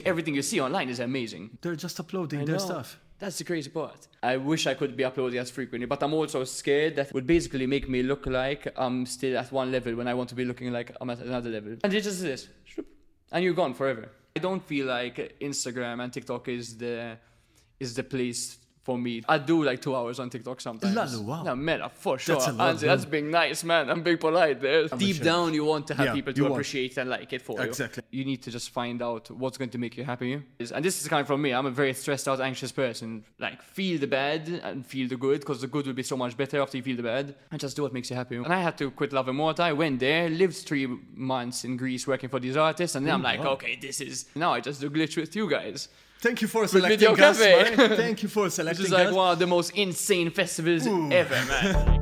Everything you see online is amazing. They're just uploading their stuff. That's the crazy part. I wish I could be uploading as frequently, but I'm also scared that would basically make me look like I'm still at one level when I want to be looking like I'm at another level. And it just is. And you're gone forever. I don't feel like Instagram and TikTok is the place for me. I do like 2 hours on TikTok sometimes. Wow. No, man, for sure. That's being nice, man. I'm being polite there. Deep down, you want to have people to appreciate and like it for you. Exactly. You need to just find out what's going to make you happy. And this is kind of from me. I'm a very stressed out, anxious person. Like, feel the bad and feel the good, because the good will be so much better after you feel the bad. And just do what makes you happy. And I had to quit Love and Mortar. I went there, lived 3 months in Greece working for these artists. And then I'm like, okay, now I just do Glitch with you guys. Thank you for selecting Video us, Cafe. Mark. Thank you for selecting us. This is like one of the most insane festivals ever, man.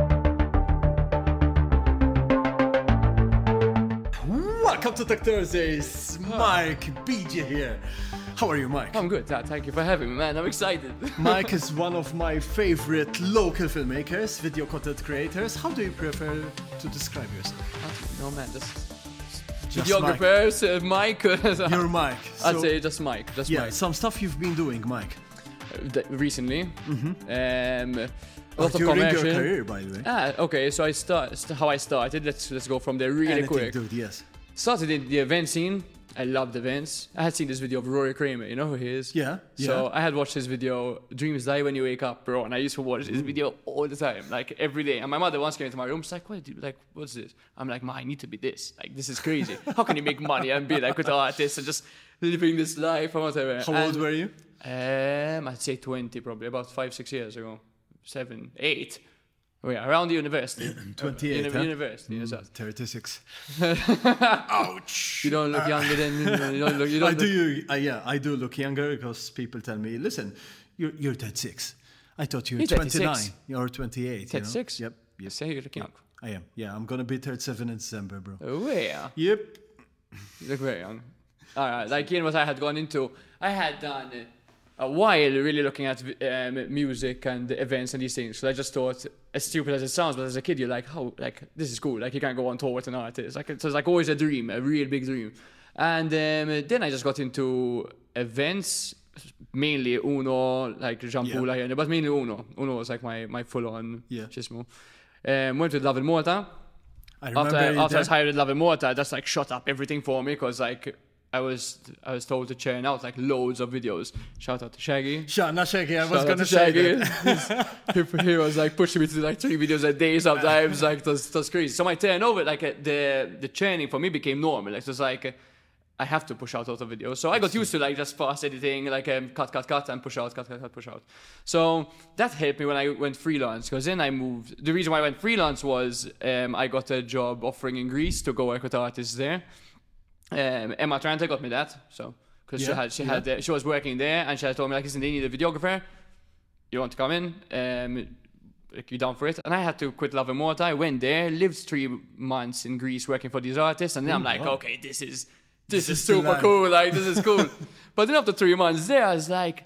Welcome to Tech Thursdays. Mike BJ here. How are you, Mike? I'm good. Thank you for having me, man. I'm excited. Mike is one of my favorite local filmmakers, video content creators. How do you prefer to describe yourself? No, man, just videographers, Mike. You're Mike. I'd say just Mike. Mike. Some stuff you've been doing, Mike. Recently. During commercial. your career, by the way. Okay. So how I started. Let's go from there really quick. Dude, yes. Started in the event scene. I loved events. I had seen this video of Rory Kramer. You know who he is? Yeah. So I had watched his video, Dreams Die When You Wake Up, bro. And I used to watch this video all the time, like every day. And my mother once came into my room. She's like, what's this? I'm like, Ma, I need to be this. Like, this is crazy. How can you make money and be like with artists and just living this life and whatever? How old were you? I'd say 20, probably, about 5-6 years ago. 7, 8. Oh yeah, around the university. 28, University, is that? 36. Ouch! You don't look younger than... You don't I do look younger because people tell me, listen, you're 36. I thought you were 36. 29. You're 28. 36? Yep. You say you're looking young. I am. Yeah, I'm going to be 37 in December, bro. Oh yeah. Yep. You look very young. Alright, like in what I had gone into, I had done a while really looking at music and events and these things. So I just thought, as stupid as it sounds, but as a kid you're like, how, like, this is cool. Like, you can't go on tour with an artist. Like, so it's like always a dream, a real big dream. And then I just got into events, mainly Uno, like Jampula here, but mainly Uno. Uno was like my full-on chismo. Went with Love and Mortar. I remember after I was hired at Love and Mortar, that's like shut up everything for me, because like I was told to churn out like loads of videos. Shout out to Shaggy. Not Shaggy, I was going to say that. He was like pushing me to do like 3 videos a day sometimes. Like, that's crazy. So my turnover, like the churning for me became normal. Like, it was like, I have to push out a lot of videos. So I got used to like just fast editing, like cut and push out, cut, push out. So that helped me when I went freelance, because then I moved. The reason why I went freelance was I got a job offering in Greece to go work with artists there. Emma Tranta got me that, so because she was working there, and she had told me like, listen, they need a videographer. You want to come in? Like, you down for it? And I had to quit Love and Mortar. I went there, lived 3 months in Greece working for these artists, and then I'm like, okay, this is super cool. Like, this is cool. But then after 3 months there, I was like,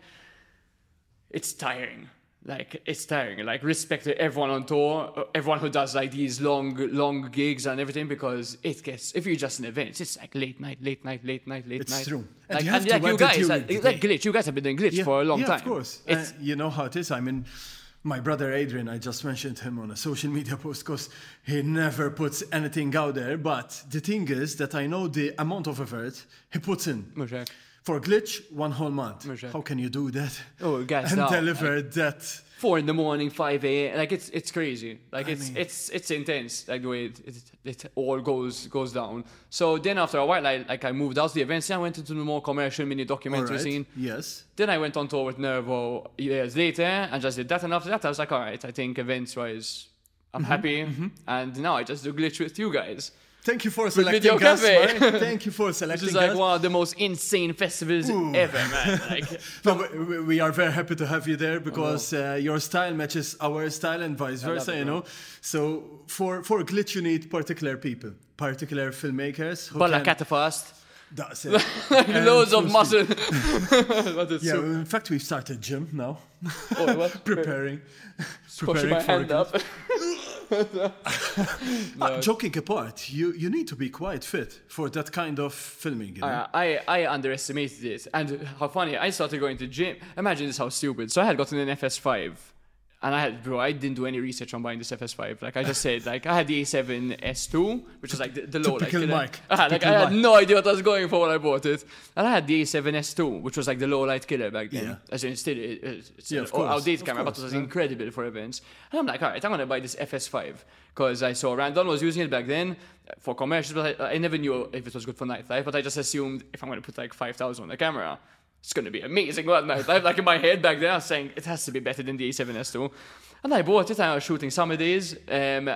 it's tiring. Like, it's tiring. Like, respect to everyone on tour, everyone who does like these long gigs and everything, because it gets, if you're just an event, it's like late night. It's true. Like, and like you guys, like Glitch, you guys have been doing Glitch for a long time. Yeah, of course. You know how it is. I mean, my brother Adrian, I just mentioned him on a social media post because he never puts anything out there. But the thing is that I know the amount of effort he puts in. For Glitch, 1 whole month. How can you do that? Oh, guys, and deliver that 4 a.m, 5 a.m. Like, it's crazy. Like, it's intense. Like, the way it all goes down. So then after a while, I moved out of the events. I went into the more commercial mini documentary scene. Yes. Then I went on tour with Nervo years later and just did that. And after that, I was like, all right, I think events wise, I'm happy. And now I just do Glitch with you guys. Thank you for selecting us, Mark. Thank you for selecting us. This is like one of the most insane festivals ever, man. Like, no, we are very happy to have you there, because your style matches our style and vice versa, you know. So for Glitch, you need particular people, particular filmmakers. But like at fast. That's it. Loads of muscle. In fact, we've started gym now. Oh, what? Preparing my for hand up. Joking apart, you need to be quite fit for that kind of filming. You know? I underestimated it. And how funny, I started going to gym. Imagine this, how stupid. So I had gotten an FS5. And I didn't do any research on buying this FS5. Like, I just said, like, I had the A7S2, which was like the low light Typical killer. Mike. I had no idea what I was going for when I bought it. And I had the A7S2, which was like the low light killer back then. Yeah. As in, it's Yeah, an of course, outdated of camera, but course, it was yeah. incredible for events. And I'm like, all right, I'm going to buy this FS5. Because I saw Randall was using it back then for commercials, but I never knew if it was good for nightlife. But I just assumed if I'm going to put like 5,000 on the camera, it's going to be amazing at nightlife. Like in my head back then, I was saying it has to be better than the A7S2. And I bought it and I was shooting some of these. And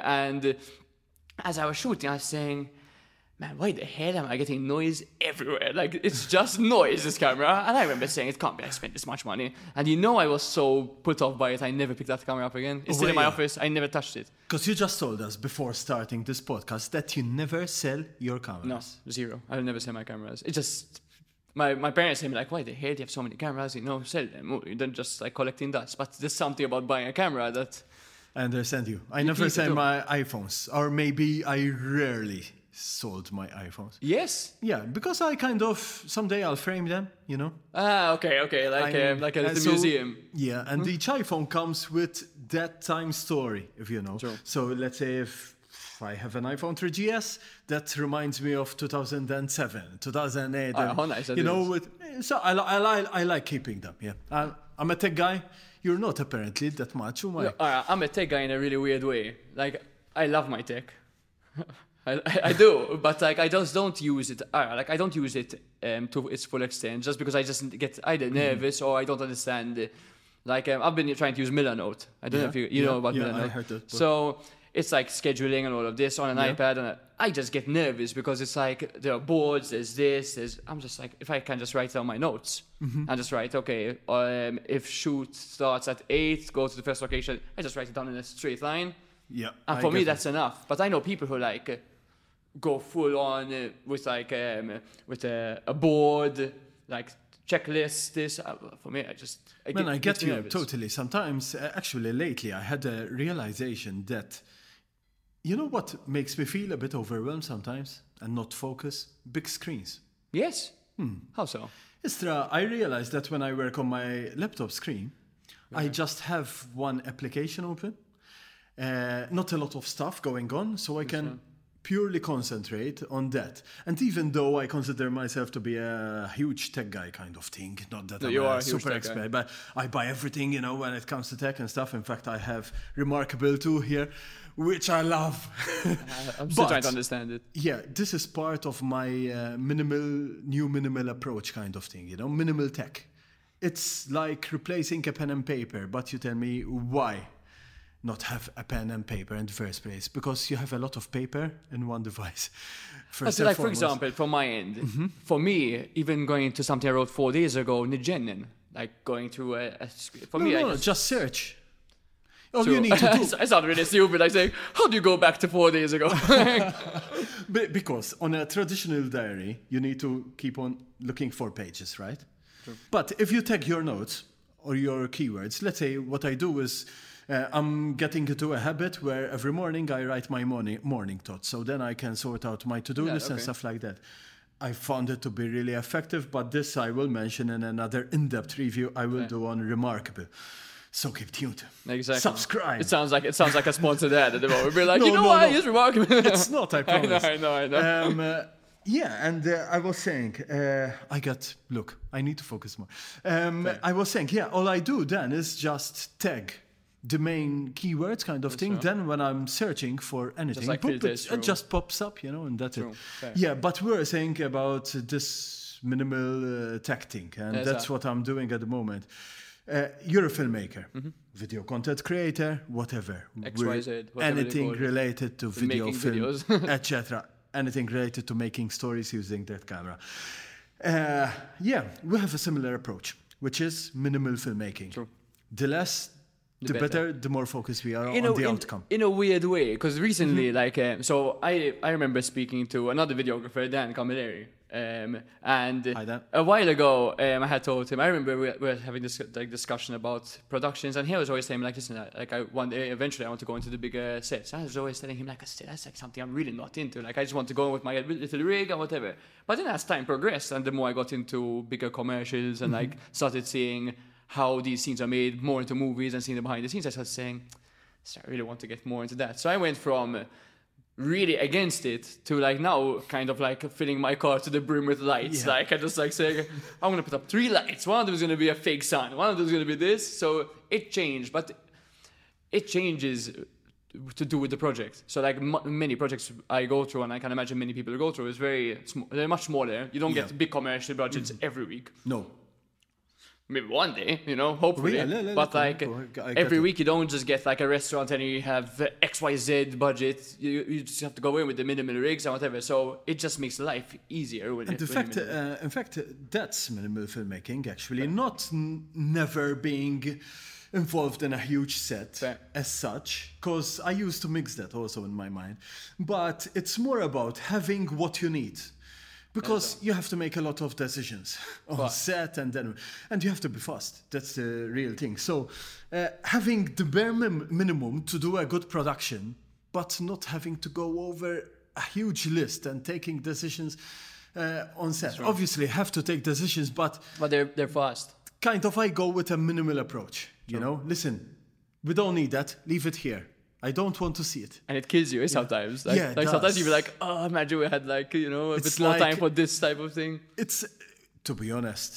as I was shooting, I was saying, man, why the hell am I getting noise everywhere? Like, it's just noise, this camera. And I remember saying, it can't be I spent this much money. And I was so put off by it, I never picked that camera up again. It's still in my office. I never touched it. Because you just told us before starting this podcast that you never sell your cameras. No, zero. I'll never sell my cameras. It just... My parents say me like, why the hell do you have so many cameras? Sell them. You don't just like collecting dust. But there's something about buying a camera that... I understand you. I never sell my iPhones. Or maybe I rarely sold my iPhones. Yes? Yeah, because I kind of... Someday I'll frame them, you know? Okay. Like a little museum. Yeah, and each iPhone comes with that time story, if you know. True. So let's say if I have an iPhone 3GS, that reminds me of 2007, 2008. How nice that is. So I like keeping them, yeah. I'm a tech guy. You're not apparently that much. I'm a tech guy in a really weird way. Like, I love my tech. I do, but like I just don't use it. I don't use it to its full extent, just because I just get either nervous or I don't understand. I've been trying to use Milanote. I don't know if you know about Milanote. I heard that. So it's like scheduling and all of this on an iPad, and I just get nervous because it's like there are boards, there's this, I'm just like, if I can just write down my notes and just write, okay, if shoot starts at 8, go to the first location, I just write it down in a straight line. Yeah. And for me, that's enough. But I know people who like go full on with like with a board, like checklist. This for me, I get you totally. Sometimes, actually, lately, I had a realization that, you know what makes me feel a bit overwhelmed sometimes and not focus? Big screens. Yes. How so? Istra, I realized that when I work on my laptop screen, I just have one application open. Not a lot of stuff going on, so I can purely concentrate on that. And even though I consider myself to be a huge tech guy kind of thing, not that I'm a super expert, but I buy everything, you know, when it comes to tech and stuff. In fact, I have Remarkable 2 here, which I love. I'm still trying to understand it. Yeah, this is part of my minimal approach kind of thing, you know, minimal tech. It's like replacing a pen and paper, but you tell me why not have a pen and paper in the first place? Because you have a lot of paper in one device. For example, from my end, for me, even going into something I wrote 4 days ago, Nijenin, like going to just search. All you need to do. I sound really stupid. I say, how do you go back to 4 days ago? Because on a traditional diary, you need to keep on looking for pages, right? True. But if you take your notes or your keywords, let's say what I do is I'm getting into a habit where every morning I write my morning thoughts. So then I can sort out my to-do list and stuff like that. I found it to be really effective, but this I will mention in another in-depth review I will do on Remarkable. So keep tuned. Exactly. Subscribe. It sounds like a sponsored ad at the moment. We're like, I use Remarkable. It's not, I promise. I know. And I was saying, look, I need to focus more. I was saying, all I do then is just tag the main keywords kind of thing. True. Then when I'm searching for anything, it just pops up, you know, and that's it. Fair. Yeah, but we were saying about this minimal tech thing, and that's what I'm doing at the moment. You're a filmmaker, video content creator, whatever. XYZ, anything related to video, film, videos, etc. Anything related to making stories using that camera. We have a similar approach, which is minimal filmmaking. True. The less, the better, the more focused we are on the outcome. In a weird way, because recently, so I remember speaking to another videographer, Dan Camilleri, And Hi, Dan. a while ago, I had told him. I remember we were having this like discussion about productions, and he was always saying like, "Listen, like one day eventually I want to go into the bigger sets." I was always telling him like, "That's like something I'm really not into. Like I just want to go with my little rig and whatever." But then as time progressed, and the more I got into bigger commercials and like started seeing how these scenes are made more into movies and seeing the behind the scenes, I started saying, "So I really want to get more into that." So I went from really against it to like now kind of like filling my car to the brim with lights. Like I just like saying, I'm gonna put up 3 lights. One of them is gonna be a fake sun. One of them is gonna be this. So it changed, but it changes to do with the project. So like many projects I go through, and I can imagine many people go through, is very they're much smaller. You don't get big commercial budgets every week. No. Maybe one day, you know, hopefully. But like every week you don't just get like a restaurant and you have XYZ budget. You just have to go in with the minimal rigs and whatever. So it just makes life easier. In fact, that's minimal filmmaking actually, not never being involved in a huge set as such, because I used to mix that also in my mind. But it's more about having what you need. Because you have to make a lot of decisions on set, and you have to be fast. That's the real thing. So having the bare minimum to do a good production, but not having to go over a huge list and taking decisions on set. Obviously, have to take decisions, but they're fast. Kind of, I go with a minimal approach. You know, listen, we don't need that. Leave it here. I don't want to see it. And it kills you sometimes. Like sometimes you be like, oh, imagine we had like, you know, a bit more time for this type of thing. It's, to be honest,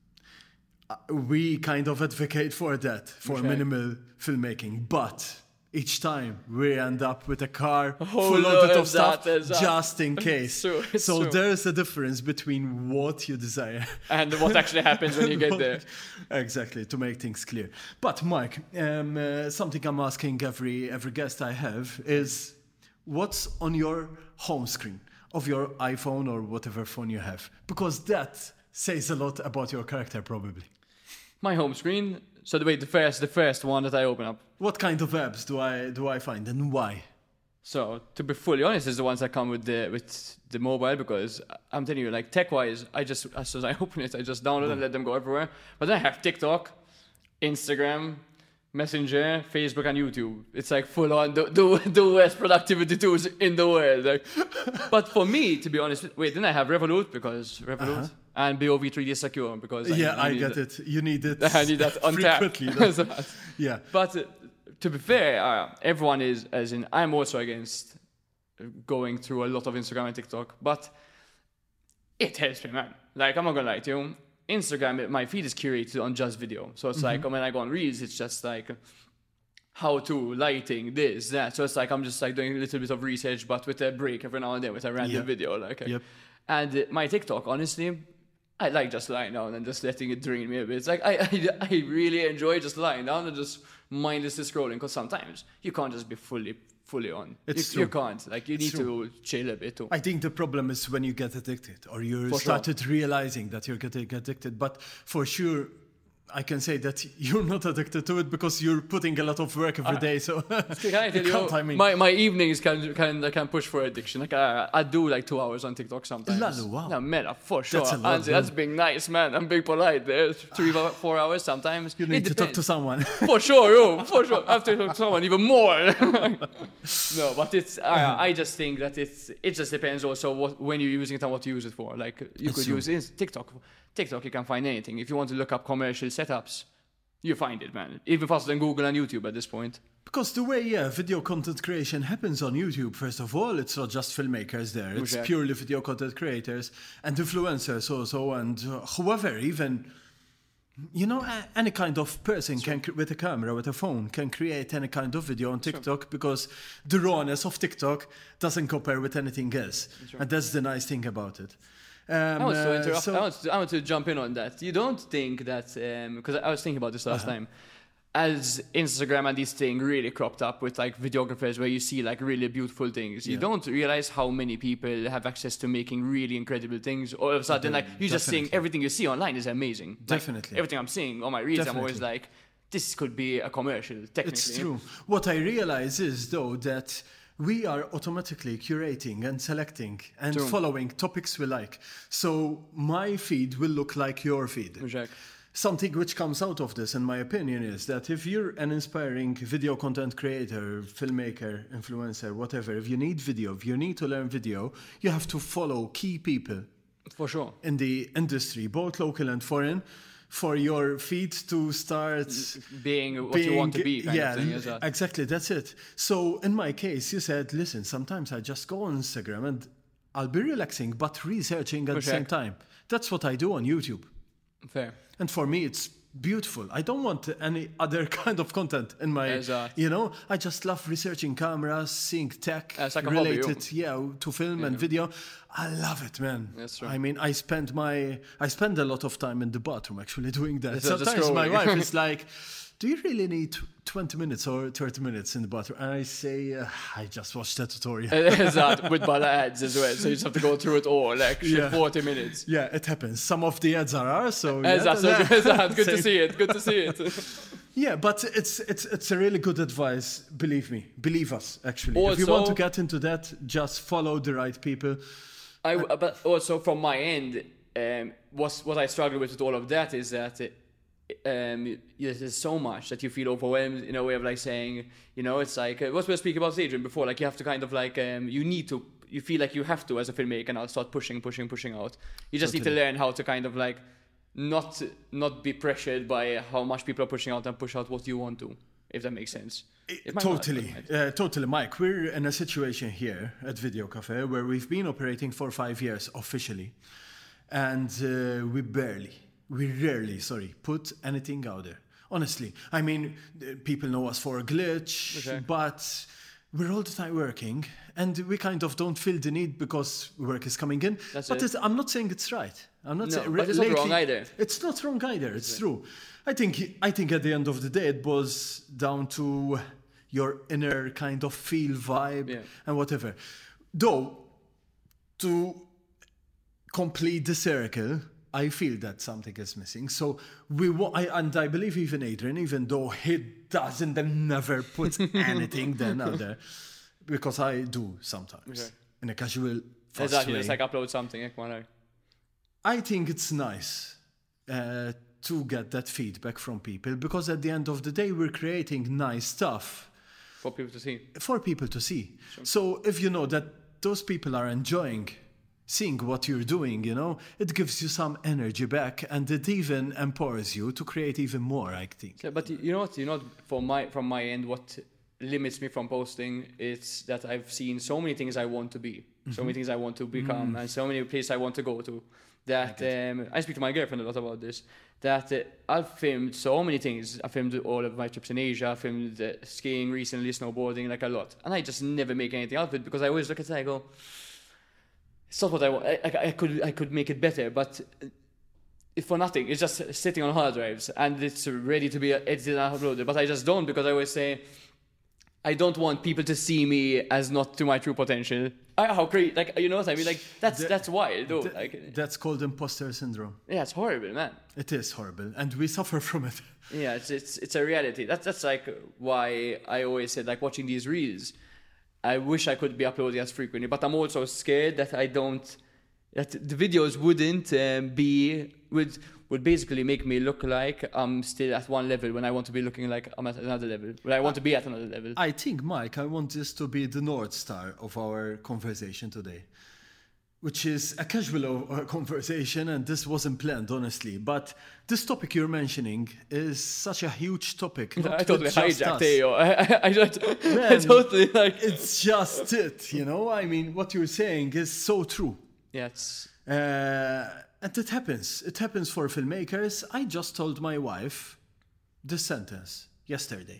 we kind of advocate for that, for minimal filmmaking. But each time we end up with a car full loaded of stuff just in case. It's so true. there's a difference between what you desire and what actually happens when you get there. Exactly, to make things clear. But Mike, something I'm asking every guest I have is, what's on your home screen of your iPhone or whatever phone you have? Because that says a lot about your character, probably. My home screen. So the first one that I open up. What kind of apps do I find, and why? So to be fully honest, is the ones that come with the mobile, because I'm telling you, like tech-wise, as soon as I open it, I just download and let them go everywhere. But then I have TikTok, Instagram, Messenger, Facebook, and YouTube. It's like full on the worst productivity tools in the world. Like, but for me, to be honest, then I have Revolut, because Revolut. And BOV 3D Secure, because I get it. You need it. I need that on tap. Yeah. But to be fair, everyone is, as in, I'm also against going through a lot of Instagram and TikTok, but it helps me, man. Like, I'm not gonna lie to you. Instagram, my feed is curated on just video. So it's like, when I go on Reels, it's just like how to, lighting, this, that. So it's like, I'm just like doing a little bit of research, but with a break every now and then with a random video. Like, And my TikTok, honestly, I like just lying down and just letting it drain me a bit. It's like, I really enjoy just lying down and just mindlessly scrolling, because sometimes you can't just be fully on. You can't. Like, you need to chill a bit too. I think the problem is when you get addicted, or you started realizing that you're getting addicted. But for sure, I can say that you're not addicted to it because you're putting a lot of work every day. So my evenings can push for addiction. Like I do like 2 hours on TikTok sometimes. Wow. No, man, for sure. That's being nice, man. I'm being polite. There's 3-4 hours sometimes. You need to talk to someone. For sure, for sure. I have to talk to someone even more. No, but it's. I just think that it just depends also when you're using it and what you use it for. Like you could use TikTok. TikTok, you can find anything. If you want to look up commercial setups, you find it, man. Even faster than Google and YouTube at this point. Because the way, video content creation happens on YouTube, first of all, it's not just filmmakers there. It's purely video content creators and influencers also, and whoever, even, you know, any kind of person with a camera, with a phone, can create any kind of video on TikTok, because the rawness of TikTok doesn't compare with anything else. And that's the nice thing about it. I want to interrupt. I want to jump in on that. You don't think that, because I was thinking about this last time, as Instagram and these things really cropped up with like videographers where you see like really beautiful things, you don't realize how many people have access to making really incredible things. All of a sudden, like you're just seeing everything you see online is amazing. Definitely. Like, everything I'm seeing on my reels, I'm always like, this could be a commercial, technically. It's true. What I realize is, though, that we are automatically curating and selecting and True. following topics we like. So my feed will look like your feed. Exactly. Something which comes out of this, in my opinion, is that if you're an inspiring video content creator, filmmaker, influencer, whatever, if you need video, if you need to learn video, you have to follow key people For sure. in the industry, both local and foreign, for your feed to start Being what you want to be, kind yeah, of thing. Is that? exactly, that's it. So in my case, you said, listen, sometimes I just go on Instagram and I'll be relaxing, but researching at the same time. That's what I do on YouTube. Fair. And for me, it's beautiful. I don't want any other kind of content in my, Exactly. you know, I just love researching cameras, seeing tech It's like a hobby, related, to film and video. I love it, man. That's true. I mean, I spend a lot of time in the bathroom actually doing that. Just Sometimes my scrolling. wife is like, do you really need 20 minutes or 30 minutes in the bathroom? And I say, I just watched that tutorial. Exactly. With bad ads as well. So you just have to go through it all, like Yeah. 40 minutes. Yeah, it happens. Some of the ads are ours, so yeah, Exactly. Good to Same. see it. Good to see it. Yeah, but it's a really good advice. Believe me, believe us. Actually, if you want to Also- get into that, just follow the right people. But also from my end, what I struggle with all of that is that there's so much that you feel overwhelmed in a way of like saying, you know, it's like what we were speaking about Adrian before. Like you have to kind of like you feel like you have to as a filmmaker now start pushing out. You just need to learn how to kind of like not be pressured by how much people are pushing out and push out what you want to, if that makes sense. It might not, Totally, but it might. totally, Mike. We're in a situation here at Video Cafe where we've been operating for 5 years officially, and we rarely, put anything out there. Honestly, I mean, people know us for a glitch, Okay. but we're all the time working, and we kind of don't feel the need because work is coming in. That's but it. I'm not saying it's right. I'm not No, saying but it's not wrong either. It's not wrong either. It's true. I think at the end of the day, it boils down to your inner kind of feel, vibe, Yeah. and whatever. Though, to complete the circle, I feel that something is missing. So I believe even Adrian, even though he doesn't and never puts anything then out there, because I do sometimes Okay. in a casual, fast Exactly. way. It's like upload something. Like, why not? I think it's nice to get that feedback from people, because at the end of the day, we're creating nice stuff For people to see. for people to see. So if you know that those people are enjoying seeing what you're doing, you know, it gives you some energy back, and it even empowers you to create even more, I think. Yeah, but you know what? From my end, what limits me from posting is that I've seen so many things I want to be, so many things I want to become, and so many places I want to go to. That I speak to my girlfriend a lot about this. That I've filmed so many things. I filmed all of my trips in Asia. I filmed skiing recently, snowboarding, like a lot, and I just never make anything out of it because I always look at it and I go, it's not what I want. I could make it better, but if for nothing, it's just sitting on hard drives and it's ready to be edited and uploaded. But I just don't, because I always say I don't want people to see me as not to my true potential. How crazy, like, you know what I mean? Like that's wild, though. Like, That's called imposter syndrome. yeah, it's horrible, man. It is horrible, and we suffer from it. Yeah, it's a reality. That's like why I always said, like, watching these reels, I wish I could be uploading as frequently, but I'm also scared that that the videos would basically make me look like I'm still at one level when I want to be looking like I'm at another level. When I want to be at another level. I think, Mike, I want this to be the North Star of our conversation today, which is a casual conversation, and this wasn't planned, honestly. But this topic you're mentioning is such a huge topic. I totally with just hijacked us. Theo. I Man, totally like. It's just it, you know? I mean, what you're saying is so true. Yeah, it's And it happens. It happens for filmmakers. I just told my wife this sentence yesterday.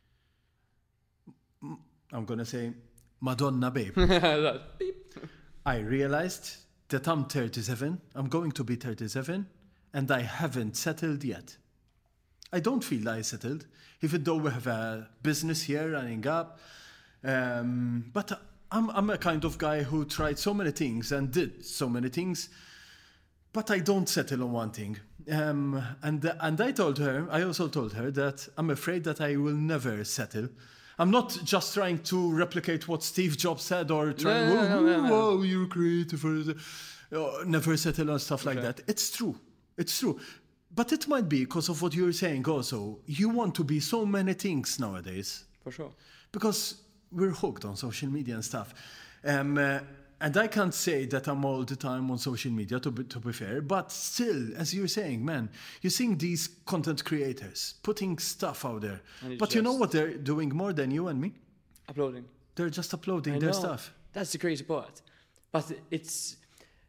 I'm going to say, Madonna, babe. beep. I realized that I'm 37. I'm going to be 37. And I haven't settled yet. I don't feel I settled, even though we have a business here running up. But I'm a kind of guy who tried so many things and did so many things. But I don't settle on one thing. And I also told her that I'm afraid that I will never settle. I'm not just trying to replicate what Steve Jobs said or trying, No. "Whoa, you're creative," or never settle or stuff like that. It's true. It's true. But it might be because of what you're saying also. You want to be so many things nowadays. For sure. Because we're hooked on social media and stuff. And I can't say that I'm all the time on social media, to be fair, but still, as you're saying, man, you're seeing these content creators putting stuff out there. But you know what they're doing more than you and me? Uploading. They're just uploading their stuff. That's the crazy part. But it's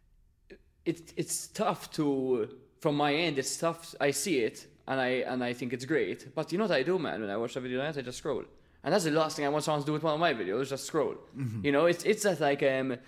tough to, from my end, it's tough. I see it and I think it's great. But you know what I do, man? When I watch a video, I just scroll. And that's the last thing I want someone to do with one of my videos, just scroll. Mm-hmm. You know, it's that like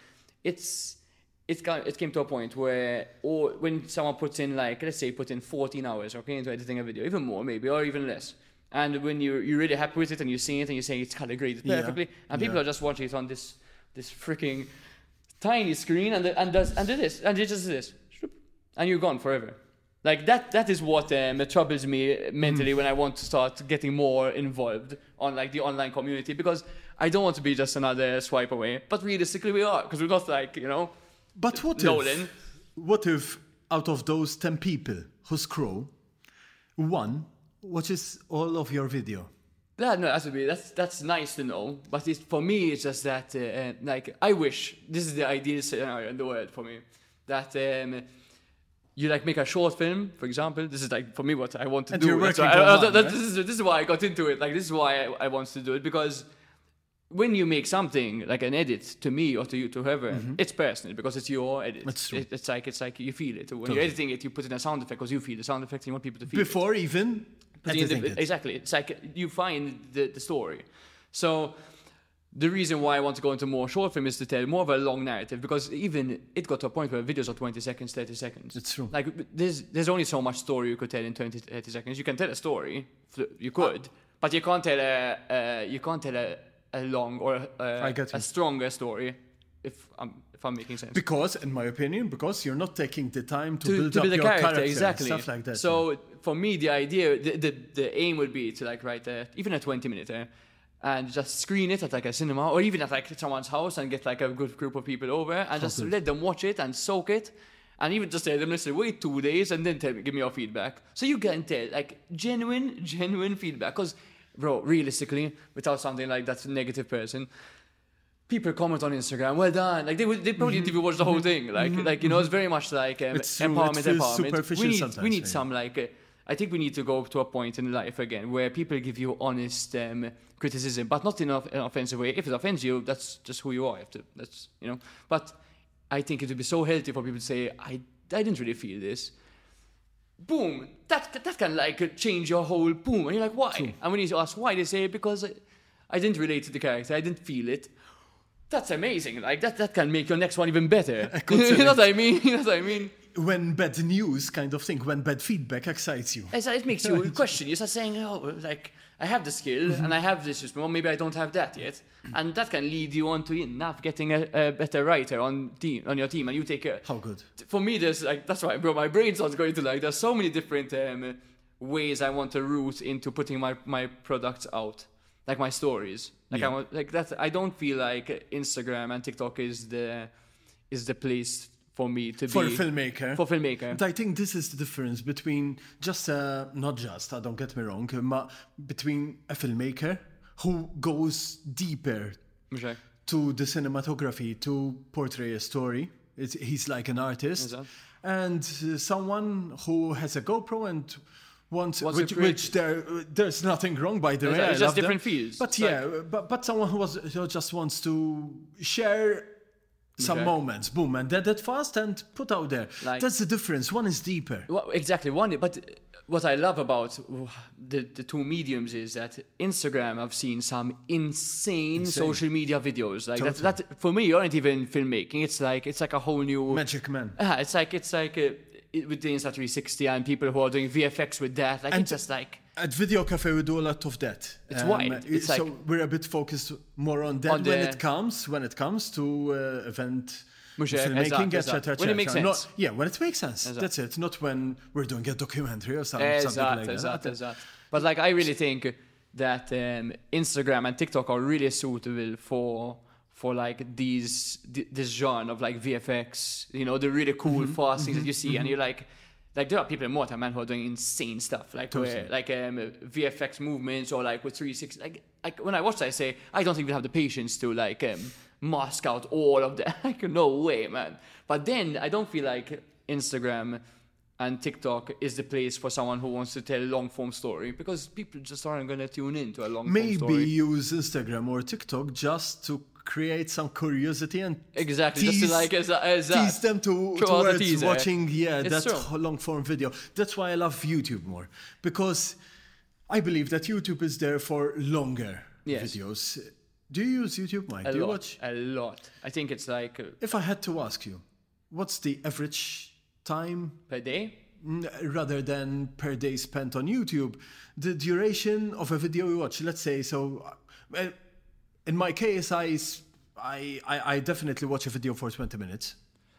it came to a point where, or when someone puts in like, let's say put in 14 hours, okay, into editing a video, even more maybe, or even less. And when you're really happy with it and you're seeing it and you're saying it's kind of great perfectly, and people are just watching it on this freaking tiny screen and do this, and it just this, and you're gone forever. Like that is what troubles me mentally when I want to start getting more involved on like the online community, because I don't want to be just another swipe away. But realistically we are, because we're not like, you know. But what if out of those 10 people who scroll, one watches all of your video? Yeah, no, that's nice to know. But for me, it's just that like I wish this is the ideal scenario in the world for me, that you like make a short film, for example. This is like for me what I want to do. This is why I got into it. Like this is why I want to do it, because when you make something like an edit to me or to you, to whoever, it's personal because it's your edit. That's true. It's like you feel it. When you're editing it, you put in a sound effect because you feel the sound effect and you want people to feel before it. Even editing it. Exactly. It's like you find the story. So the reason why I want to go into more short film is to tell more of a long narrative, because even it got to a point where videos are 20 seconds, 30 seconds. It's true. Like there's only so much story you could tell in 20, 30 seconds. You can tell a story, you could, but you can't tell a long or a stronger story, if I'm making sense. Because, in my opinion, because you're not taking the time to build up a your character, exactly. Stuff like that. So for me, the idea, the aim would be to like write even a 20-minute and just screen it at like a cinema or even at like someone's house and get like a good group of people over and just let them watch it and soak it. And even just tell them, listen, wait 2 days and then give me your feedback. So you can tell like genuine feedback. Because, bro, realistically, without something like that negative person, people comment on Instagram, well done. Like they probably didn't even watch the whole thing. Like you know, it's very much like empowerment. We need some like. I think we need to go to a point in life again where people give you honest criticism, but not in an offensive way. If it offends you, that's just who you are. That's, you know. But I think it would be so healthy for people to say, I didn't really feel this. Boom. That can like change your whole boom. And you're like, why? True. And when you ask why, they say, because I didn't relate to the character. I didn't feel it. That's amazing. Like that can make your next one even better. You know what I mean? You know what I mean? When bad news kind of thing, when bad feedback excites you. It makes you question. You start saying, oh, like, I have the skill and I have this, well, maybe I don't have that yet. And that can lead you on to enough getting a better writer on your team, and you take care. How good. For me, there's like, that's why, bro, my brain starts going to like, there's so many different ways I want to route into putting my products out. Like my stories. Like I want, like that. I don't feel like Instagram and TikTok is the place for me to for be. For a filmmaker. But I think this is the difference between don't get me wrong, but between a filmmaker who goes deeper to the cinematography to portray a story. He's like an artist. And someone who has a GoPro and which there's nothing wrong, by the way. It's just different fields. But but someone who just wants to share some moments, boom, and that fast and put out there. Like, that's the difference. One is deeper. Well, exactly. But what I love about the two mediums is that Instagram, I've seen some insane social media videos. Like that for me, you're not even filmmaking. It's like a whole new magic man. It's like with the Insta360 and people who are doing VFX with that. Like, it's just like at Video Cafe we do a lot of that. It's wild. It's so we're a bit focused more on that when it comes to event filmmaking, etc. When it makes sense. When it makes sense. That's it. Not when we're doing a documentary or something like that. Exactly. But like, I really think that Instagram and TikTok are really suitable for like this genre of like VFX, you know, the really cool fast things that you see, and you're like there are people in Malta, man, who are doing insane stuff, like where, like VFX movements or like with 360. Like when I watch that, I say I don't think we have the patience to like mask out all of that. Like no way, man. But then I don't feel like Instagram and TikTok is the place for someone who wants to tell a long form story, because people just aren't going to tune in to a long form story. Maybe use Instagram or TikTok just to create some curiosity and exactly tease, just to like tease them towards watching it's that long form video. That's why I love YouTube more, because I believe that YouTube is there for longer videos. Do you use YouTube, Mike? Do you watch? A lot. I think it's like if I had to ask you, what's the average time per day rather than per day spent on YouTube, the duration of a video you watch? Let's say, so in my case, I definitely watch a video for 20 minutes.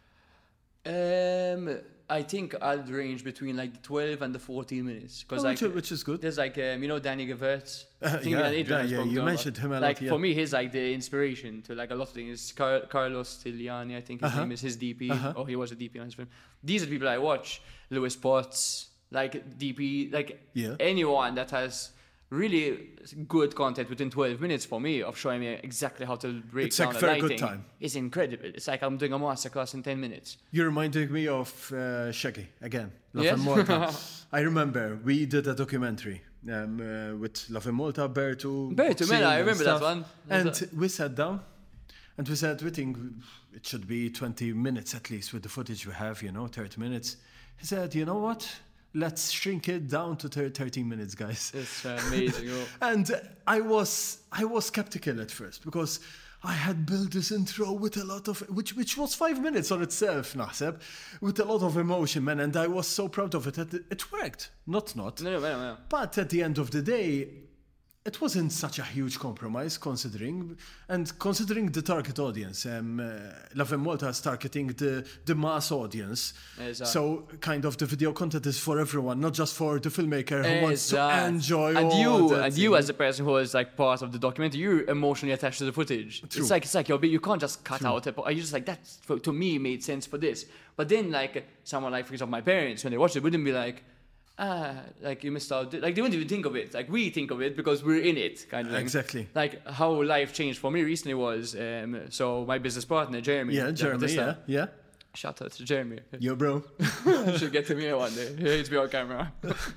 I think I'd range between like the 12 and the 14 minutes. Which is good. There's like, you know, Danny Gewirtz. You mentioned him a lot. Like for me, he's like the inspiration to like a lot of things. Carlos Tiliani, I think his name is, his DP. Or he was a DP on his film. These are the people I watch. Lewis Potts, like DP, like anyone that has really good content within 12 minutes for me of showing me exactly how to break down the lighting. Good time. It's incredible. It's like I'm doing a masterclass in 10 minutes. You're reminding me of Shaggy again. Love and Malta. I remember we did a documentary with Love and Malta, Bertu, man, I remember that one. And we sat down and we said, we think it should be 20 minutes at least with the footage we have, 30 minutes. He said, you know what? Let's shrink it down to 13 minutes, guys. It's amazing. And I was skeptical at first, because I had built this intro with a lot of, which was 5 minutes on itself, Nasseb, with a lot of emotion, man. And I was so proud of it that it worked. Not. No. But at the end of the day, it wasn't such a huge compromise, considering the target audience. Love and Malta is targeting the mass audience. Exactly. So kind of the video content is for everyone, not just for the filmmaker who wants to enjoy. And you as a person who is like part of the documentary, you're emotionally attached to the footage. True. It's like you can't just cut out it. You just like that to me made sense for this. But then like someone like, for example, my parents, when they watch it, wouldn't be like, like you missed out. Like they wouldn't even think of it. Like we think of it because we're in it, kind of thing. Exactly. Like how life changed for me recently was, so my business partner, Jeremy. Yeah. Shout out to Jeremy. Yo, bro. Should get to me one day. He hates me on camera.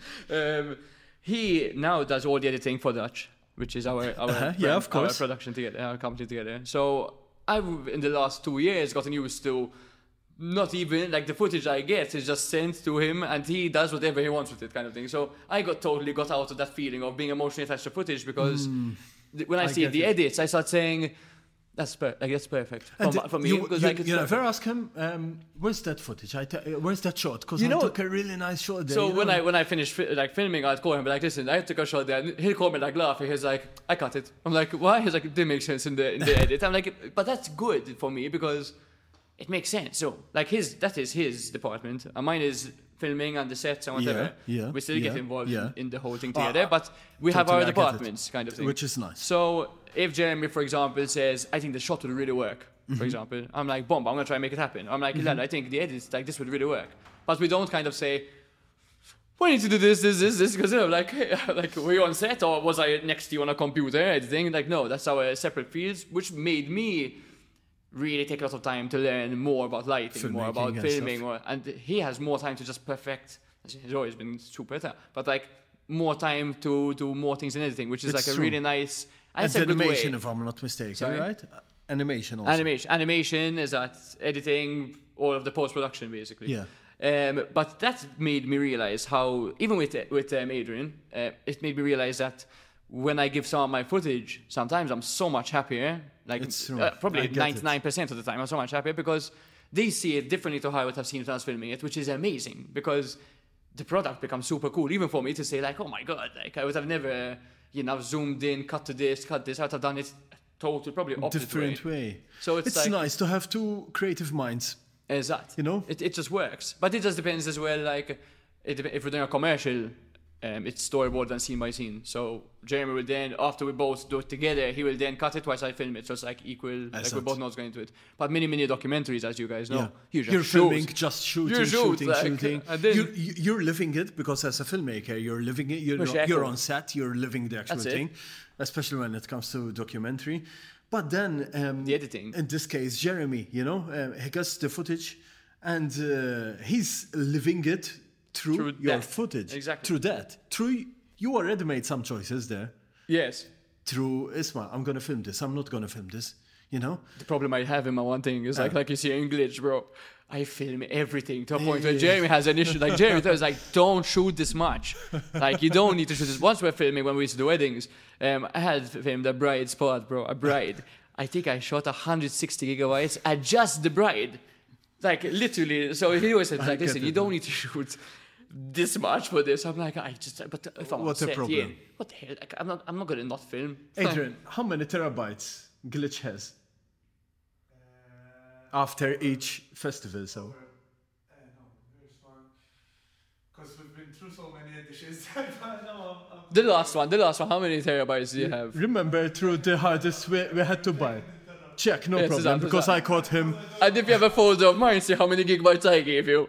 He now does all the editing for Dutch, which is our production together, our company together. So I've in the last 2 years gotten used to. Not even, like the footage I get is just sent to him and he does whatever he wants with it, kind of thing. So I totally got out of that feeling of being emotionally attached to footage, because when I see the edits, I start saying, that's perfect for me. You never ask him, where's that footage? Where's that shot? Because I took a really nice shot there. So when I finish filming, I'd call him, be like, listen, I took a shot there. And he'll call me like laughing. He's like, I cut it. I'm like, why? He's like, it didn't make sense in the edit. I'm like, but that's good for me because it makes sense. So, like that is his department, and mine is filming and the sets and whatever. We still get involved in the whole thing together, but we have our departments, kind of thing. Which is nice. So, if Jeremy, for example, says, I think the shot would really work, for example, I'm like, bomb, I'm going to try and make it happen. I'm like, I think the edits, like, this would really work. But we don't kind of say, we need to do this, because, like, were you on set, or was I next to you on a computer editing? Like, no, that's our separate fields, which made me really take a lot of time to learn more about lighting, more about filming, and he has more time to just perfect. He's always been super tough, but like more time to do more things in editing, which is it's like a really nice. And animation, if I'm not mistaken, right? Animation also. Animation is that editing, all of the post-production basically. But that made me realize how, even with Adrian, it made me realize that when I give some of my footage, sometimes I'm so much happier. Like probably 99% of the time, I'm so much happier because they see it differently to how I would have seen it when I was filming it, which is amazing because the product becomes super cool. Even for me to say like, oh my god, like I would have never, zoomed in, cut this. I would have done it totally probably opposite different way. So it's like, nice to have two creative minds. Exactly. It just works, but it just depends as well. Like if we're doing a commercial it's storyboard and scene by scene. So Jeremy will then, after we both do it together, he will then cut it twice I film it. So it's like equal, like we both know what's going into it. But many documentaries, as you guys know, you're filming, just shooting, shooting. And then You're living it because as a filmmaker, you're living it. You're on set, you're living the actual thing, especially when it comes to documentary. But then the editing. In this case, Jeremy, he gets the footage, and he's living it through your footage. Exactly. Through that. You already made some choices there. Yes. Through Isma, I'm going to film this. I'm not going to film this. The problem I have in my one thing is like you see in Glitch, bro. I film everything to a point where Jeremy has an issue. Like Jeremy tells like, don't shoot this much. Like you don't need to shoot this. Once we're filming when we used to do weddings, I had filmed a bride spot, bro. A bride. I think I shot 160 gigabytes at just the bride. Like literally. So he always said, like, listen, you don't need to shoot this much for this. I'm like, but if I'm what's the problem? What the hell? Like, I'm not gonna not film. Adrian, how many terabytes Glitch has after each festival? So. No, there's one. Because we've been through so many editions. The last one. How many terabytes do you have? Remember, through the hardest we had to buy. Check, no problem, because I caught him. And if you have a folder of mine, see how many gigabytes I gave you.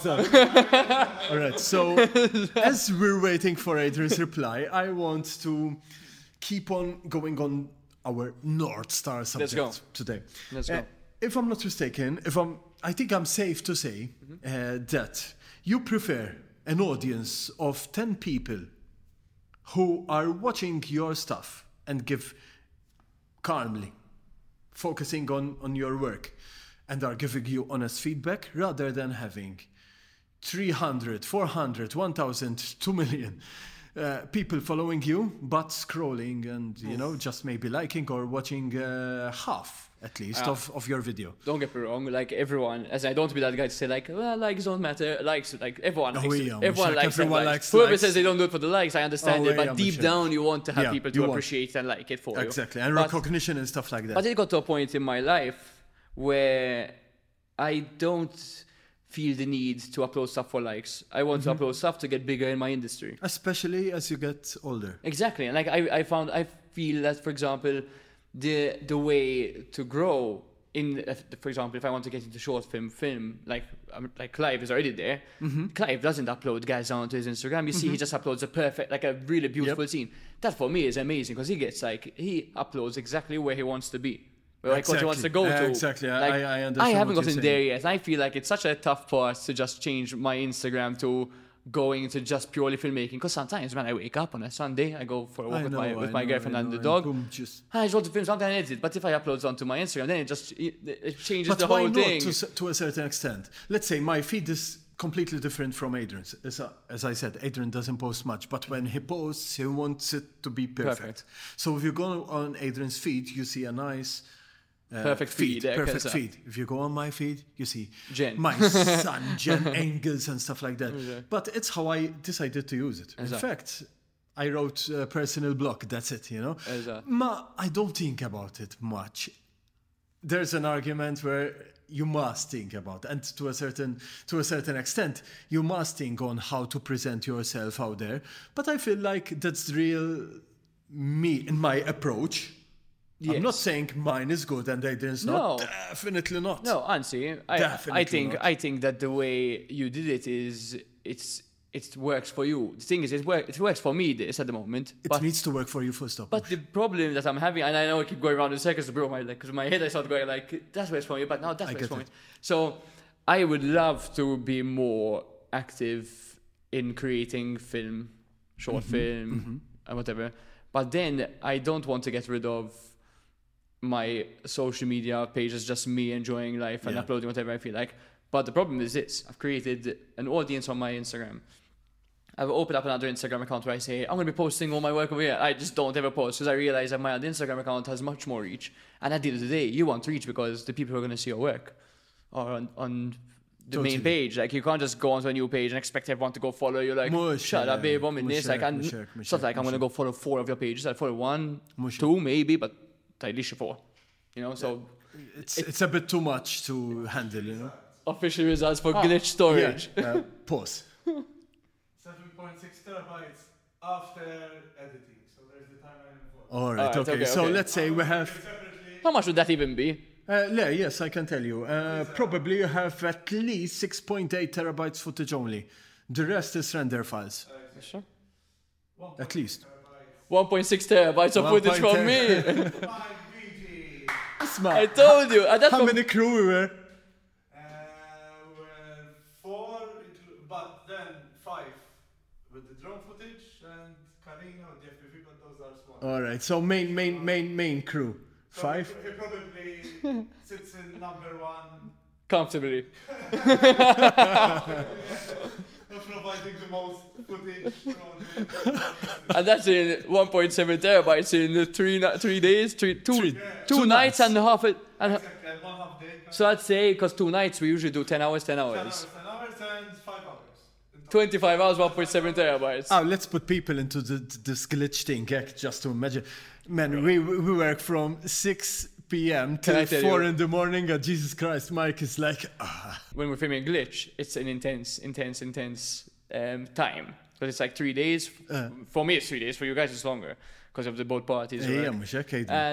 All right, so as we're waiting for Adrian's reply, I want to keep on going on our North Star subject today. Let's go. If I'm not mistaken, I think I'm safe to say that you prefer an audience of 10 people who are watching your stuff and give calmly, focusing on your work, and are giving you honest feedback rather than having 300, 400, 1,000, 2 million people following you, but scrolling and, just maybe liking or watching half, at least, of your video. Don't get me wrong, like everyone, as I don't want to be that guy to say like, well, likes don't matter, likes, like everyone likes it. Everyone likes Whoever likes. says they don't do it for the likes, I understand it, but deep down you want to have people to appreciate and like it for you. Exactly, and recognition and stuff like that. But it got to a point in my life where I don't feel the need to upload stuff for likes. I want to upload stuff to get bigger in my industry. Especially as you get older. Exactly. And like I feel that, for example, the way to grow for example, if I want to get into short film, like Clive is already there. Clive doesn't upload guys onto his Instagram. You see, he just uploads a perfect, like a really beautiful scene. That for me is amazing because he uploads exactly where he wants to be. Like what he wants to go to. Exactly, like, I understand. I haven't what gotten you're there saying. yet. I feel like it's such a tough part to just change my Instagram to going to just purely filmmaking. Because sometimes when I wake up on a Sunday, I go for a walk with my girlfriend and the dog. Boom, I just want to film something and edit it. But if I upload onto my Instagram, then it changes the why whole not, thing. to a certain extent? Let's say my feed is completely different from Adrian's. As I said, Adrian doesn't post much, but when he posts, he wants it to be perfect. So if you go on Adrian's feed, you see a nice perfect feed. Perfect feed. If you go on my feed, you see Jen. my son, Jen angles and stuff like that. But it's how I decided to use it. In fact, I wrote a personal blog. That's it, I don't think about it much. There's an argument where you must think about it. And to a certain extent, you must think on how to present yourself out there. But I feel like that's the real me in my approach. Yes. I'm not saying mine is good and Adrian's not. Definitely not. No, honestly, I think that the way you did it is it works for you. The thing is, it works for me this at the moment. It needs to work for you first of all. But the problem that I'm having, and I know I keep going around in circles, bro, because in my head I start going like, that works for me, but now that works for me. So I would love to be more active in creating film, short film, and whatever. But then I don't want to get rid of my social media page is just me enjoying life and uploading whatever I feel like. But the problem is this. I've created an audience on my Instagram. I've opened up another Instagram account where I say, I'm going to be posting all my work over here. I just don't ever post because I realize that my other Instagram account has much more reach. And at the end of the day, you want reach because the people who are going to see your work are on the main page. Like, you can't just go onto a new page and expect everyone to go follow you. Like, shut up, babe, I'm in this. Like, it's not like I'm going to go follow 4 of your pages. I'll follow 1, 2, maybe, but Tailisha 4, so it's a bit too much to handle, Official results for glitch storage. Pause. 7.2 1.6 terabytes after editing. So there's the timeline involved. All right, Alright, okay. okay, So okay. let's say we have. Separately, How much would that even be? Yes, I can tell you. Probably you have at least 6.8 terabytes footage only. The rest is render files, Sure. at least. 1.6 terabytes of footage from me. 5 VG. I told you. And that's How from- many crew we were? Were 4, but then 5 with the drone footage and Karina and the FPV, but those are small. All right, so main crew. So 5? He probably sits in number 1 Comfortably. of providing the most footage from And that's in 1.7 terabytes in 3 days, two Two nights nights. and a half. And exactly 1/2 day. so I'd say, because 2 nights we usually do 10 hours, 10 hours. 10 hours and 5 hours. in total. 25 hours, 1.7 terabytes. Oh, let's put people into this glitch thing, just to imagine. Man, we work from 6 p.m. Can I till tell 4 you? in the morning, and Jesus Christ, Mike is like, When we're filming Glitch, it's an intense time. But it's like 3 days. For me, it's 3 days. For you guys, it's longer because of the both parties. yeah, right? مش هيك هيدا.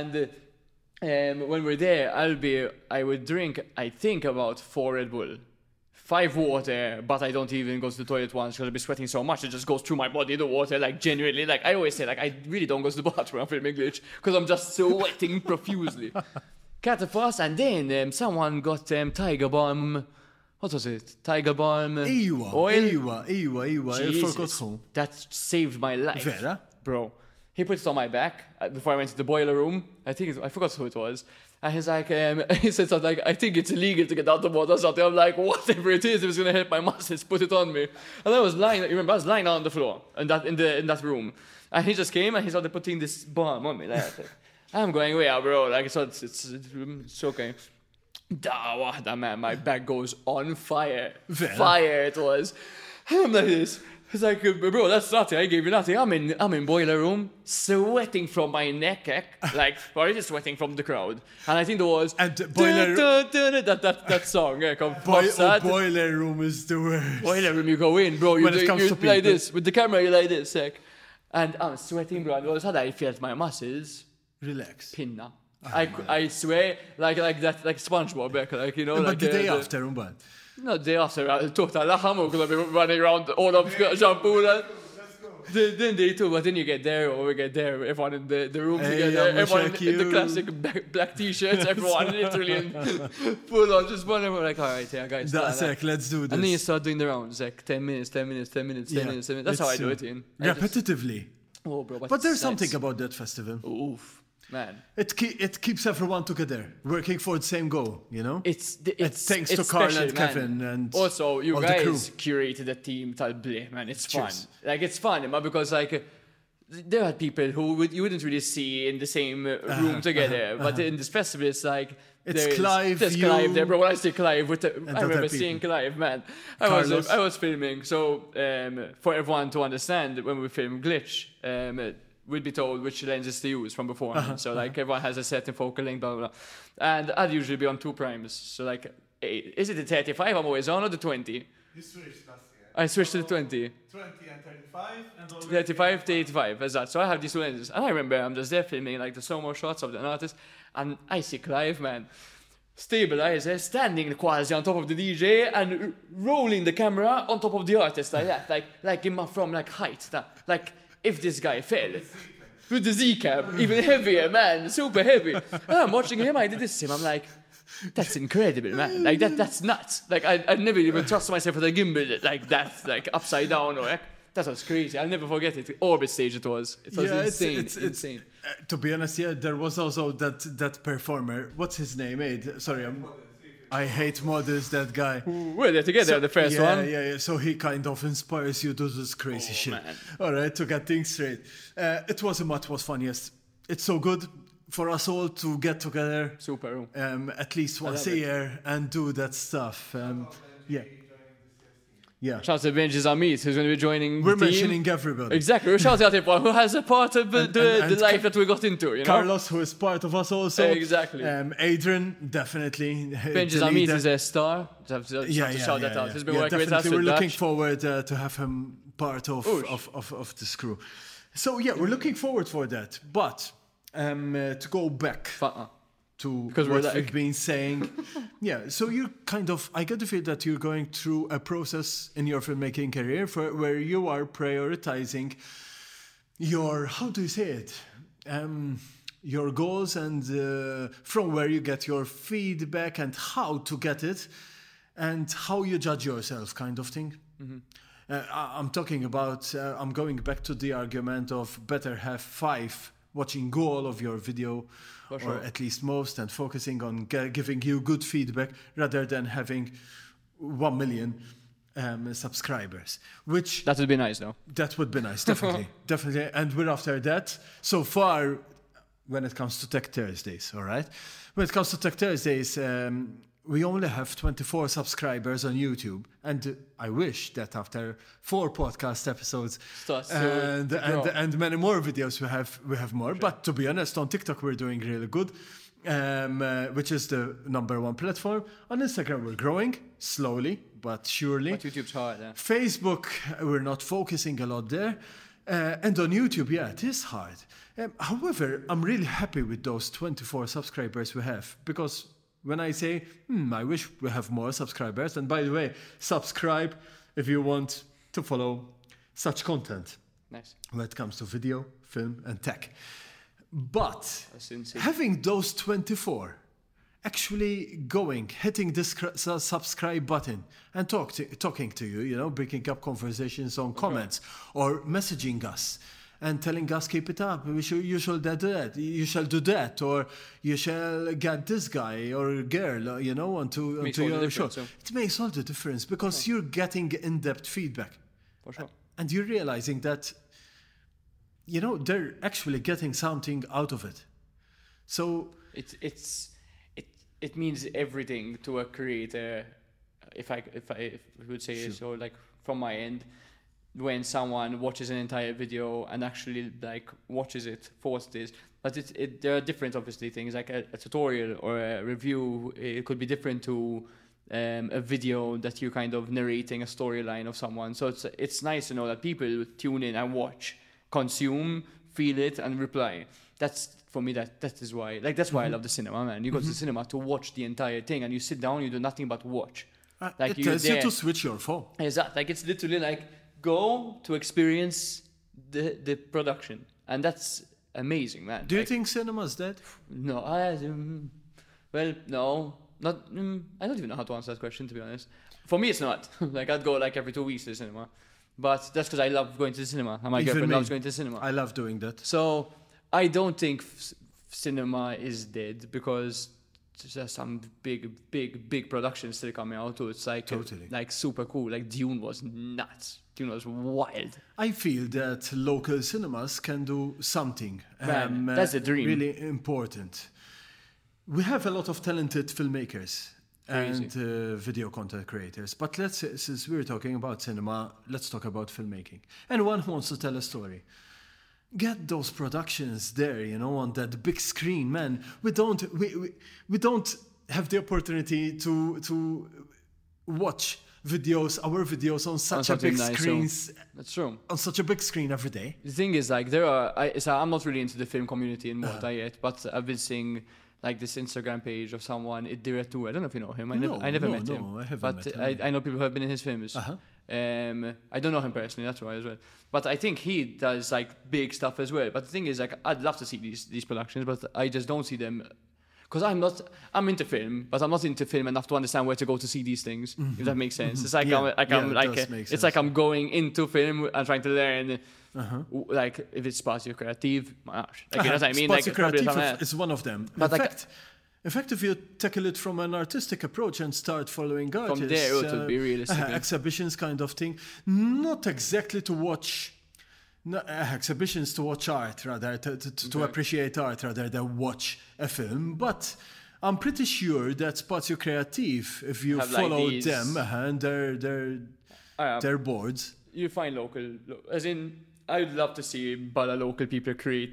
And when we're there, I would drink, I think, about 4 Red Bull, 5 water, but I don't even go to the toilet once because I'll be sweating so much. It just goes through my body, the water, like genuinely. Like I always say, like I really don't go to the bathroom when I'm filming Glitch because I'm just sweating profusely. Catapult, and then someone got Tiger Balm. What was it? Tiger Balm ايوه oil. ايوه Jesus, الفرقتهم. that saved my life. Vera? Bro. He put it on my back before I went to the boiler room. I forgot who it was. And he's like, he said something like, I think it's illegal to get out of water or something. I'm like, whatever it is, if it's going to help my muscles, put it on me. And I was lying, you remember, I was lying on the floor in that room. And he just came and he started putting this balm on me. Like, I'm going, yeah, bro. Like, so it's okay. Da wahda, man, my back goes on fire. Vera? Fire it was. And I'm like this. He's like, bro, that's nothing. I gave you nothing. I'm in boiler room, sweating from my neck, like already sweating from the crowd. And I think there was And boiler- that song. Come Boiler room is the worst. boiler room, you go in, bro. You When it comes to like people. this with the camera. You like this, and I'm sweating, bro. And all of a sudden, I felt my muscles Relax. pinna. I swear, like that, like SpongeBob, like you know, But like the day after, but No, the day after, total laham, we're gonna be running around all of Jambu. Let's go. Then day 2, but then you get there, or we get there, everyone in the room Hey, together, I'm everyone check in the you. classic black t-shirts, everyone literally in full on, just one, and we're like, alright, yeah, guys. that's done, it. Let's do this. And then you start doing the rounds, like 10 minutes, 10 minutes, 10 minutes, 10 Yeah, minutes, 10 minutes. That's how I it's, do it, Ian. I just- repetitively. Oh, bro, But there's it's something nuts. about that festival. Oof, man. It keeps everyone together, working for the same goal, you know? It's thanks to it's Carl special, and man. Kevin and Also, you all the crew. guys curated a team type bleh, man. It's fun. Cheers. Like it's fun, man, because like there are people who you wouldn't really see in the same room together, but in this festival, it's like It's Clive, There's you, Clive there, bro. When I say Clive, I other remember people. seeing Clive, man. Carlos. I was filming, so for everyone to understand, when we film Glitch, we'd be told which lenses to use from before. So like everyone has a certain focal length, blah blah blah. And I'd usually be on 2 primes. So like, is it the 35 I'm always on or the 20? You switched last year. I switched to the 20. 20 and 35 and always 35 to 85, as that. So I have these 2 lenses. And I remember I'm just there filming like the slow-mo shots of the artist. And I see Clive, man, stabilizer, standing quasi on top of the DJ and rolling the camera on top of the artist like that. Like from like height. Like if this guy fell. With the Z-cam, even heavier, man, super heavy. And I'm watching him, I did this to him, I'm like, that's incredible, man. Like that's nuts. Like I'd never even trust myself with a gimbal like that, like upside down or like, that was crazy. I'll never forget it. Orbit stage it was. It was Yeah, insane. it's insane. to be honest, yeah, there was also that performer. What's his name? Sorry, I hate models. That guy. We're there together, the first yeah, one. Yeah. So he kind of inspires you to do this crazy shit. man. All right, to get things straight. It wasn't what was funniest. It's so good for us all to get together Super. at least once love a it. year and do that stuff. Yeah. Yeah. Shout out to Benji Zamit, who's going to be joining We're the team. mentioning everybody. Exactly. We're shouting out everyone who has a part of the and life that we got into, you know? Carlos, who is part of us also. Exactly. Adrian, definitely. Benji the Zamit leader. is a star. Just have to shout that out. He's been working with us definitely. with We're looking Dutch. forward to have him part of Oosh. this crew. So yeah, we're looking forward for that. But to go back to Because we're what like- we've been saying, yeah. So you I get the feel that you're going through a process in your filmmaking career where you are prioritizing your, how do you say it? Your goals and from where you get your feedback and how to get it and how you judge yourself, kind of thing. I'm talking about, I'm going back to the argument of better have 5 watching all of your video, For or sure. at least most, and focusing on giving you good feedback rather than having 1 million subscribers, which That would be nice, though. that would be nice, definitely, definitely. And we're after that. So far, when it comes to Tech Thursdays, all right? When it comes to Tech Thursdays, we only have 24 subscribers on YouTube. And I wish that after 4 podcast episodes Starts to grow. and many more videos, we have more. But to be honest, on TikTok, we're doing really good, which is the #1 platform. On Instagram, we're growing slowly, but surely. But YouTube's hard, yeah. Facebook, we're not focusing a lot there. And on YouTube, yeah, it is hard. However, I'm really happy with those 24 subscribers we have, because when I say, I wish we have more subscribers, and by the way, subscribe if you want to follow such content Nice. when it comes to video, film, and tech. But That's insane. having those 24 actually hitting this subscribe button and talking to you, breaking up conversations on comments or messaging us and telling us, keep it up, you shall do that, you shall do that, or you shall get this guy or girl, onto Makes all the your show. difference, so. It makes all the difference because you're getting in-depth feedback. For sure. And you're realizing that, they're actually getting something out of it. So It means everything to a creator. If I would say it, so like from my end, when someone watches an entire video and actually like watches it for what it is, but there are different obviously things like a tutorial or a review. It could be different to a video that you're kind of narrating a storyline of someone. So it's nice to know that people tune in and watch, consume, feel it, and reply. That's for me. That is why. Like that's why I love the cinema, man. You go to the cinema to watch the entire thing, and you sit down. You do nothing but watch. Like it tells you to switch your phone. Exactly. Like it's literally like go to experience the production, and that's amazing, man. Do you Like, think cinema's dead? No, well, no, not. I don't even know how to answer that question, to be honest. For me, it's not. Like I'd go like every 2 weeks to the cinema, but that's because I love going to the cinema, and my Even girlfriend me. loves going to the cinema. I love doing that. So I don't think cinema is dead because there's some big productions still coming out. So it's like Totally. like super cool. Like Dune was nuts. Dune was wild. I feel that local cinemas can do something. Man, that's the dream. Really important. We have a lot of talented filmmakers Crazy. and video content creators. But since we're talking about cinema, let's talk about filmmaking. Anyone who wants to tell a story, get those productions there, on that big screen, man. We don't have the opportunity to watch our videos on such a something big nice, so- screens, That's true. on such a big screen every day. The thing is, like, so I'm not really into the film community in Malta yet, but I've been seeing like this Instagram page of someone, Iddiratu. I don't know if you know him. I never met him. I haven't But met him. I know people who have been in his films. Uh-huh. I don't know him personally, that's why as well. But I think he does like big stuff as well. But the thing is, like, I'd love to see these productions, but I just don't see them. Because I'm into film, but I'm not into film enough to understand where to go to see these things. If that makes sense, it's like Yeah, I'm it does make it's sense. like I'm going into film and trying to learn. Uh-huh. Like if it's Spazio Creative, my gosh, like, you know what I mean? Like Spazio probably Creative something like that. is one of them. But like- In fact, if you tackle it from an artistic approach and start following artists, there, it would be realistic, yeah. exhibitions kind of thing, not exactly to watch. Exhibitions to watch art rather to appreciate art rather than watch a film, but I'm pretty sure that Spazio Creative, if you Have, like, follow these- them and their boards, You find local, as in, I'd love to see Bala local people create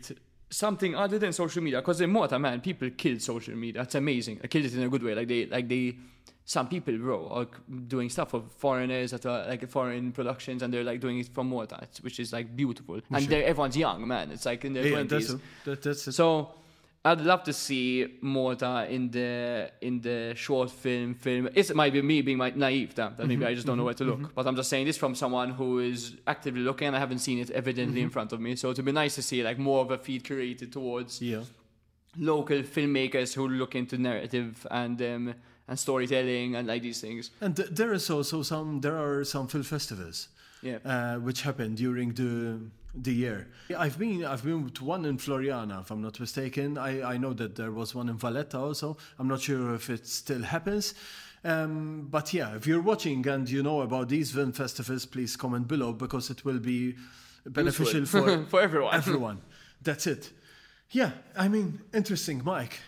something other than social media, because in Malta, man, people killed social media. It's amazing. I killed it in a good way. Some people, bro, are doing stuff for foreigners that are like foreign productions, and they're like doing it from Malta, which is like beautiful. And everyone's young, man. It's like in their 20s. That's it. So I'd love to see Malta in the short film. It might be me being naive, that maybe I just don't know where to look. But I'm just saying this from someone who is actively looking, and I haven't seen it evidently in front of me. So it'd be nice to see like more of a feed created towards local filmmakers who look into narrative and storytelling and like these things. And there is also there are some film festivals, which happen during the year. I've been to one in Floriana, if I'm not mistaken. I know that there was one in Valletta also. I'm not sure if it still happens. But yeah, if you're watching and you know about these film festivals, please comment below, because it will be beneficial for everyone. Everyone. That's it. Yeah, I mean, interesting, Mike.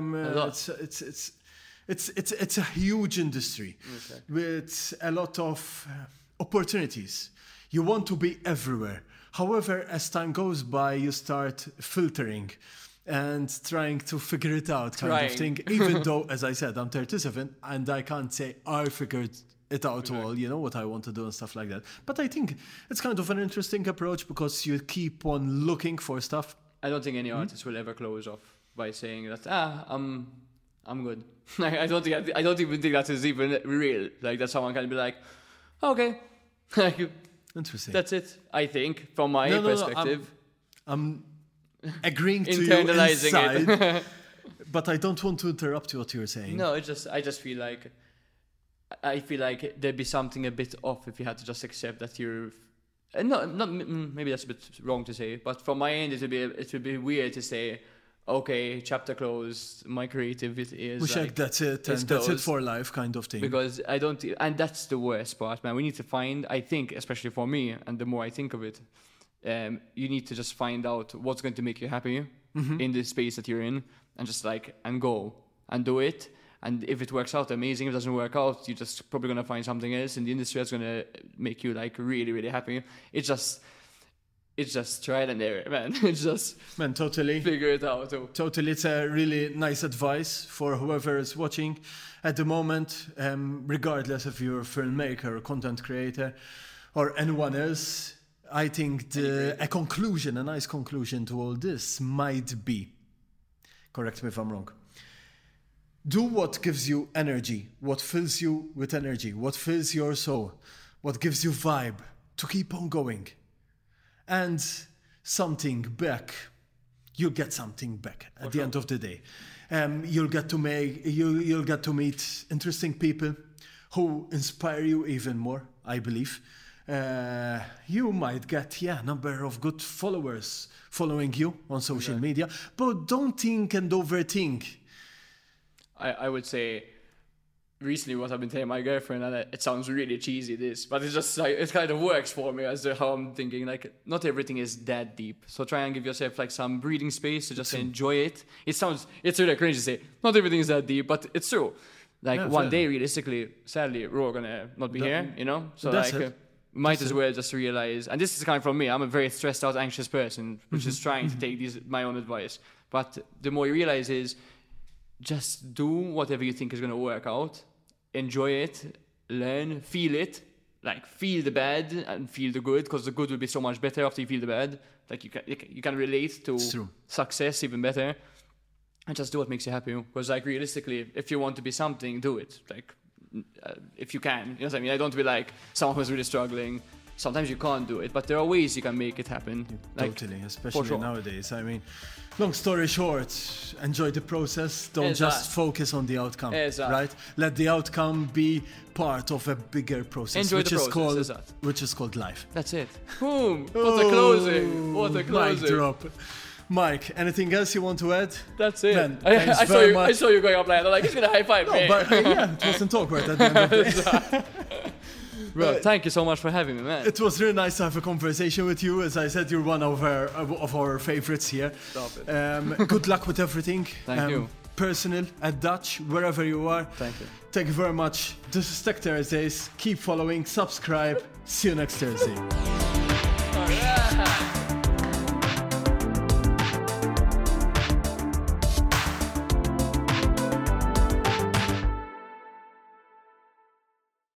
It's a huge industry with a lot of opportunities. You want to be everywhere. However, as time goes by, you start filtering and trying to figure it out of thing. Even though, as I said, I'm 37 and I can't say I figured it out all, you know, what I want to do and stuff like that. But I think it's kind of an interesting approach, because you keep on looking for stuff. I don't think any artist will ever close off by saying that, I'm good. I don't even think that is even real. Like that someone can be like, okay, interesting. That's it. I think from my perspective, I'm agreeing to you internalizing inside, it. but I don't want to interrupt what you're saying. No, I just feel like there'd be something a bit off if you had to just accept that you're. Maybe that's a bit wrong to say, but from my end, it would be weird to say, okay, chapter closed, my creativity is that's it, and that's it for life kind of thing. Because I don't, and that's the worst part, man. We need to find, I think, especially for me, and the more I think of it, you need to just find out what's going to make you happy in the space that you're in, and just and go and do it. And if it works out, amazing. If it doesn't work out, you're just probably going to find something else in the industry that's going to make you really, really happy. It's just trial and error, man. It's just totally figure it out. Totally, it's a really nice advice for whoever is watching at the moment, regardless if you're a filmmaker or content creator or anyone else. I think a nice conclusion to all this might be, correct me if I'm wrong, do what gives you energy, what fills you with energy, what fills your soul, what gives you vibe to keep on going. And something back, you'll get something back at the end of the day. You'll get to meet interesting people who inspire you even more, I believe. You might get a number of good followers following you on social media, but don't think and overthink. I would say recently what I've been telling my girlfriend, and it sounds really cheesy but it's just it kind of works for me as to how I'm thinking, not everything is that deep, so try and give yourself some breathing space to just enjoy it. It's really cringe to say not everything is that deep, but it's true. One day, realistically, sadly, we're gonna not be here, you know, so might as well just realize, and this is kind of from me, I'm a very stressed out, anxious person, which is trying to take my own advice, but the more you realize is just do whatever you think is going to work out. Enjoy it, learn, feel it. Feel the bad and feel the good, because the good will be so much better after you feel the bad. You can relate to success even better. And just do what makes you happy. Because realistically, if you want to be something, do it. If you can. You know what I mean? I don't want to be someone who's really struggling. Sometimes you can't do it, but there are ways you can make it happen. Totally, especially nowadays. I mean, long story short, enjoy the process. Don't just focus on the outcome, right? Let the outcome be part of a bigger process, enjoy the process, which is called life. That's it. Boom! What a closing! What a closing! Mic drop. Mike, anything else you want to add? That's it. Ben, I saw you going up like that. He's gonna high five me. But it wasn't awkward at the end of the day. Bro, thank you so much for having me, man. It was really nice to have a conversation with you. As I said, you're one of our favorites here. Stop it. Good luck with everything. Thank you. Personal, at Dutch, wherever you are. Thank you. Thank you very much. This is Tech Thursdays. Keep following, subscribe. See you next Thursday.